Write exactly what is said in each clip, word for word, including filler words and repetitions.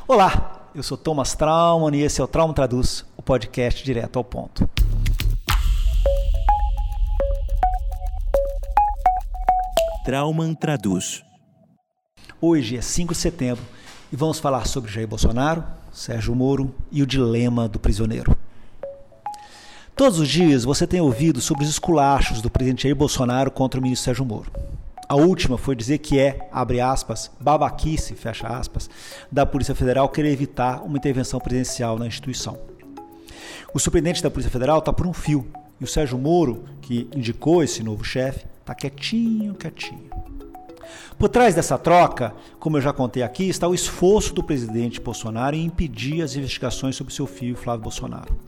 Olá, eu sou Thomas Trauman e esse é o Trauman Traduz, o podcast direto ao ponto. Trauman Traduz. Hoje é cinco de setembro e vamos falar sobre Jair Bolsonaro, Sérgio Moro e o dilema do prisioneiro. Todos os dias você tem ouvido sobre os esculachos do presidente Jair Bolsonaro contra o ministro Sérgio Moro. A última foi dizer que é, abre aspas, babaquice, fecha aspas, da Polícia Federal querer evitar uma intervenção presidencial na instituição. O superintendente da Polícia Federal está por um fio e o Sérgio Moro, que indicou esse novo chefe, está quietinho, quietinho. Por trás dessa troca, como eu já contei aqui, está o esforço do presidente Bolsonaro em impedir as investigações sobre seu filho Flávio Bolsonaro.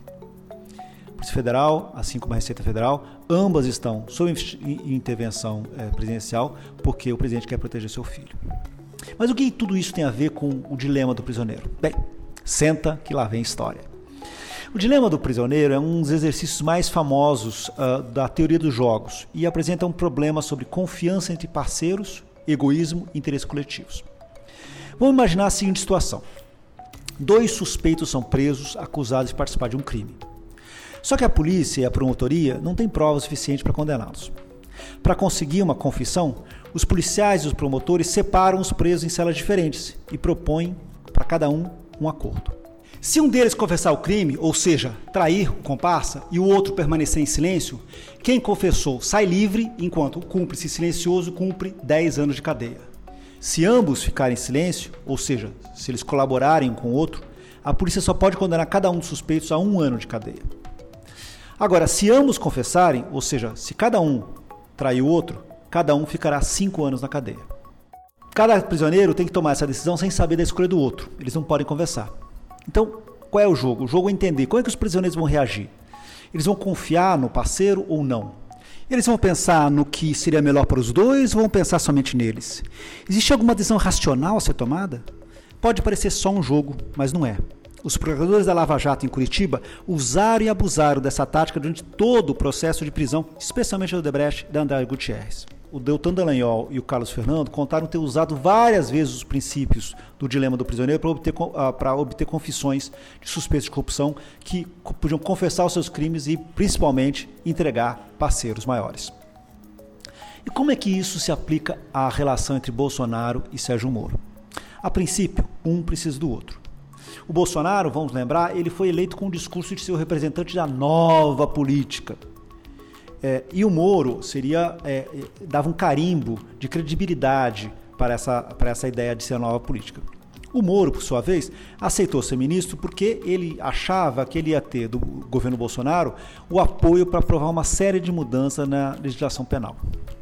A Polícia Federal, assim como a Receita Federal, ambas estão sob intervenção é, presidencial porque o presidente quer proteger seu filho. Mas o que tudo isso tem a ver com o dilema do prisioneiro? Bem, senta que lá vem a história. O dilema do prisioneiro é um dos exercícios mais famosos uh, da teoria dos jogos e apresenta um problema sobre confiança entre parceiros, egoísmo e interesses coletivos. Vamos imaginar a seguinte situação. Dois suspeitos são presos acusados de participar de um crime. Só que a polícia e a promotoria não têm provas suficientes para condená-los. Para conseguir uma confissão, os policiais e os promotores separam os presos em celas diferentes e propõem para cada um um acordo. Se um deles confessar o crime, ou seja, trair o comparsa, e o outro permanecer em silêncio, quem confessou sai livre, enquanto o cúmplice silencioso cumpre dez anos de cadeia. Se ambos ficarem em silêncio, ou seja, se eles colaborarem um com o outro, a polícia só pode condenar cada um dos suspeitos a um ano de cadeia. Agora, se ambos confessarem, ou seja, se cada um trair o outro, cada um ficará cinco anos na cadeia. Cada prisioneiro tem que tomar essa decisão sem saber da escolha do outro. Eles não podem conversar. Então, qual é o jogo? O jogo é entender como é que os prisioneiros vão reagir. Eles vão confiar no parceiro ou não? Eles vão pensar no que seria melhor para os dois ou vão pensar somente neles? Existe alguma decisão racional a ser tomada? Pode parecer só um jogo, mas não é. Os procuradores da Lava Jato em Curitiba usaram e abusaram dessa tática durante todo o processo de prisão, especialmente do Odebrecht e da André Gutierrez. O Deltan Dallagnol e o Carlos Fernando contaram ter usado várias vezes os princípios do dilema do prisioneiro para obter, para obter confissões de suspeitos de corrupção que podiam confessar os seus crimes e, principalmente, entregar parceiros maiores. E como é que isso se aplica à relação entre Bolsonaro e Sérgio Moro? A princípio, um precisa do outro. O Bolsonaro, vamos lembrar, ele foi eleito com o discurso de ser o representante da nova política. É, e o Moro seria, é, dava um carimbo de credibilidade para essa, para essa ideia de ser a nova política. O Moro, por sua vez, aceitou ser ministro porque ele achava que ele ia ter do governo Bolsonaro o apoio para aprovar uma série de mudanças na legislação penal.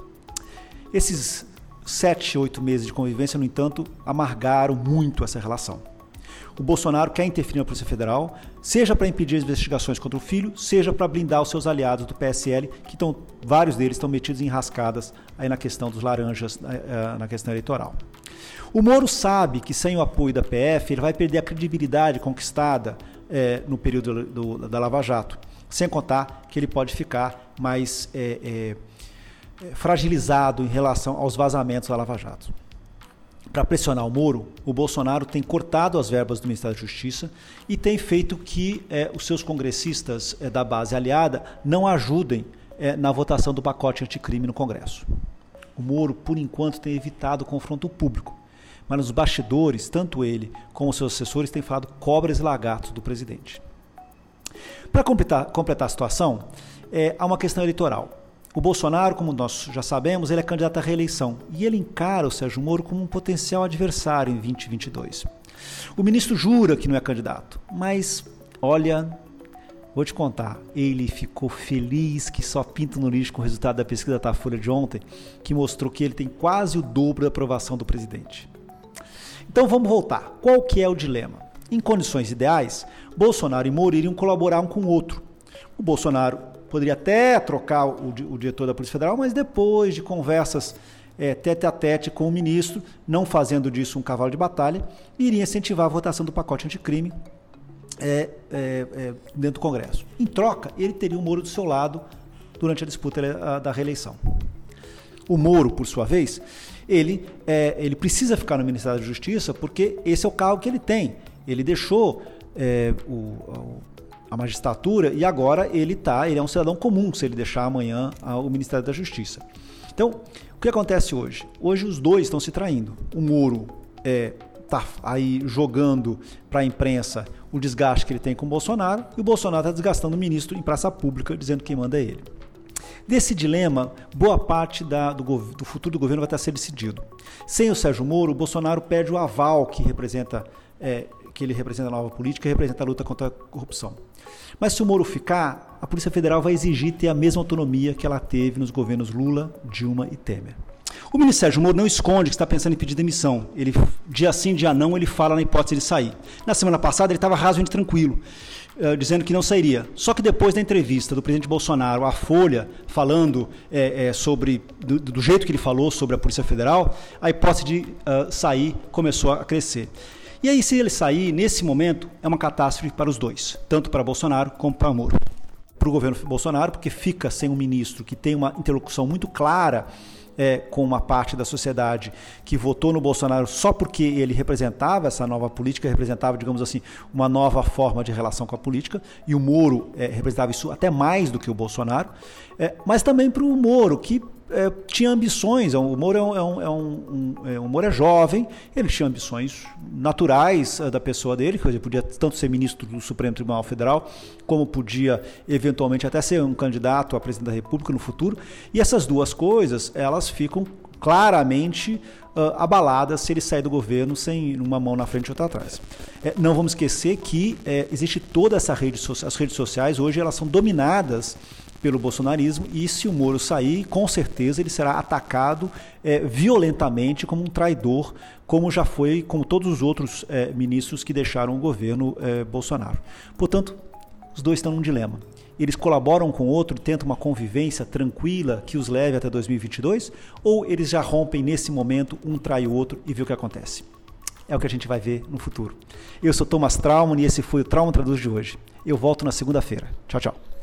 Esses sete, oito meses de convivência, no entanto, amargaram muito essa relação. O Bolsonaro quer interferir na Polícia Federal, seja para impedir as investigações contra o filho, seja para blindar os seus aliados do P S L, que estão, vários deles estão metidos em enrascadas aí na questão dos laranjas, na questão eleitoral. O Moro sabe que sem o apoio da P F ele vai perder a credibilidade conquistada é, no período do, do, da Lava Jato, sem contar que ele pode ficar mais é, é, fragilizado em relação aos vazamentos da Lava Jato. Para pressionar o Moro, o Bolsonaro tem cortado as verbas do Ministério da Justiça e tem feito que é, os seus congressistas é, da base aliada não ajudem é, na votação do pacote anticrime no Congresso. O Moro, por enquanto, tem evitado o confronto público, mas nos bastidores, tanto ele como seus assessores têm falado cobras e lagartos do presidente. Para completar, completar a situação, é, há uma questão eleitoral. O Bolsonaro, como nós já sabemos, ele é candidato à reeleição e ele encara o Sérgio Moro como um potencial adversário em vinte e vinte e dois. O ministro jura que não é candidato, mas, olha, vou te contar, ele ficou feliz que só pinta no lixo com o resultado da pesquisa da Datafolha de ontem, que mostrou que ele tem quase o dobro da aprovação do presidente. Então vamos voltar. Qual que é o dilema? Em condições ideais, Bolsonaro e Moro iriam colaborar um com o outro. O Bolsonaro poderia até trocar o, o diretor da Polícia Federal, mas depois de conversas é, tete a tete com o ministro, não fazendo disso um cavalo de batalha, iria incentivar a votação do pacote anticrime é, é, é, dentro do Congresso. Em troca, ele teria o Moro do seu lado durante a disputa da reeleição. O Moro, por sua vez, ele, é, ele precisa ficar no Ministério da Justiça porque esse é o cargo que ele tem. Ele deixou é, o, o, a magistratura e agora ele, tá, ele é um cidadão comum se ele deixar amanhã o Ministério da Justiça. Então, o que acontece hoje? Hoje os dois estão se traindo. O Moro é, tá aí jogando para a imprensa o desgaste que ele tem com o Bolsonaro e o Bolsonaro está desgastando o ministro em praça pública, dizendo que quem manda é ele. Desse dilema, boa parte da, do, do futuro do governo vai estar a ser decidido. Sem o Sérgio Moro, o Bolsonaro perde o aval que, representa, é, que ele representa a nova política e representa a luta contra a corrupção. Mas se o Moro ficar, a Polícia Federal vai exigir ter a mesma autonomia que ela teve nos governos Lula, Dilma e Temer. O ministro Sérgio Moro não esconde que está pensando em pedir demissão. Ele, dia sim, dia não, ele fala na hipótese de sair. Na semana passada ele estava razoavelmente tranquilo, uh, dizendo que não sairia. Só que depois da entrevista do presidente Bolsonaro à Folha, falando é, é, sobre do, do jeito que ele falou sobre a Polícia Federal, a hipótese de uh, sair começou a crescer. E aí, se ele sair, nesse momento, é uma catástrofe para os dois, tanto para Bolsonaro como para Moro. Para o governo Bolsonaro, porque fica sem um ministro que tem uma interlocução muito clara É, com uma parte da sociedade que votou no Bolsonaro só porque ele representava essa nova política, representava, digamos assim, uma nova forma de relação com a política, e o Moro é, representava isso até mais do que o Bolsonaro, é, mas também para o Moro, que é, tinha ambições. O Moro é, um, é, um, é, um, é, um, Moro é jovem, ele tinha ambições naturais é, da pessoa dele, quer dizer, podia tanto ser ministro do Supremo Tribunal Federal, como podia eventualmente até ser um candidato a presidente da República no futuro, e essas duas coisas, elas ficam claramente uh, abaladas se ele sair do governo sem uma mão na frente e outra atrás. É, não vamos esquecer que é, existe toda essa rede, as redes sociais, hoje elas são dominadas pelo bolsonarismo, e se o Moro sair, com certeza ele será atacado é, violentamente como um traidor, como já foi com todos os outros é, ministros que deixaram o governo é, Bolsonaro. Portanto, os dois estão num dilema. Eles colaboram com o outro, tentam uma convivência tranquila que os leve até dois mil e vinte e dois, ou eles já rompem nesse momento, um trai o outro e vê o que acontece. É o que a gente vai ver no futuro. Eu sou Thomas Traumann e esse foi o Trauma Traduz de hoje. Eu volto na segunda-feira. Tchau, tchau.